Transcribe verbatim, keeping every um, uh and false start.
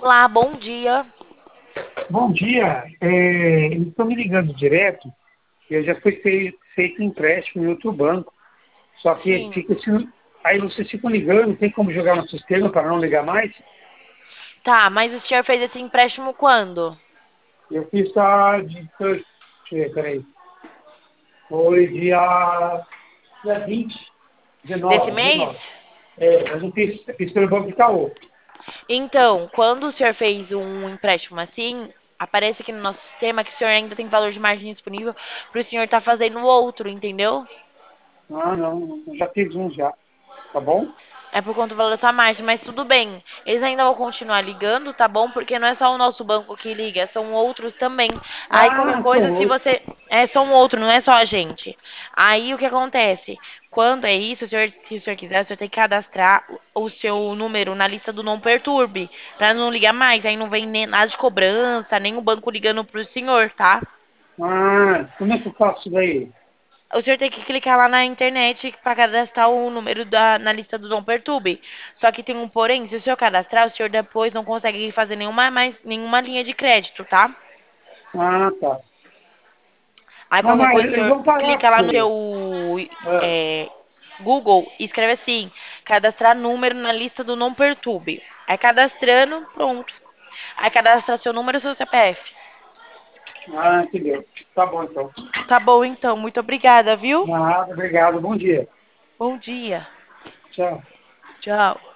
Olá, bom dia. Bom dia. É, eles estão me ligando direto. Eu já fui fei- feito um empréstimo em outro banco. Só que Sim. fica assim, aí vocês ficam ligando, tem como jogar no sistema para não ligar mais? Tá, mas o senhor fez esse empréstimo quando? Eu fiz a de. Deixa eu ver, peraí. Foi dia, dia vinte, Desse dezenove, mês? dezenove. É, mas eu fiz, fiz pelo Banco Itaú. Então, quando o senhor fez um empréstimo assim, aparece aqui no nosso sistema que o senhor ainda tem valor de margem disponível para o senhor estar fazendo outro, entendeu? Ah, não, eu já fiz um já. Tá bom? É por conta do valor da sua margem, mas tudo bem. Eles ainda vão continuar ligando, tá bom? Porque não é só o nosso banco que liga, são outros também. Aí qualquer Ah, são coisa, se outros. você. É só um outro, não é só a gente. Aí o que acontece? Quando é isso, o senhor, se o senhor quiser, o senhor tem que cadastrar o o seu número na lista do Não Perturbe, pra não ligar mais. Aí não vem nem nada de cobrança, nem o banco ligando pro senhor, tá? Ah, como é que eu faço isso daí? O senhor tem que clicar lá na internet para cadastrar o número da, na lista do Dom Perturbe. Só que tem um porém, se o senhor cadastrar, o senhor depois não consegue fazer nenhuma, mais, nenhuma linha de crédito, tá? Ah, tá. Aí Não, qualquer mas coisa, o eles senhor vão pagar clica lá no tudo. seu Ah, é, Google e escreve assim, cadastrar número na lista do Não Perturbe. Aí cadastrando, pronto. Aí cadastra seu número e seu C P F. ah, entendeu. Tá bom, então. Tá bom então, muito obrigada, viu? Nada, obrigado. Bom dia. Bom dia. Tchau. Tchau.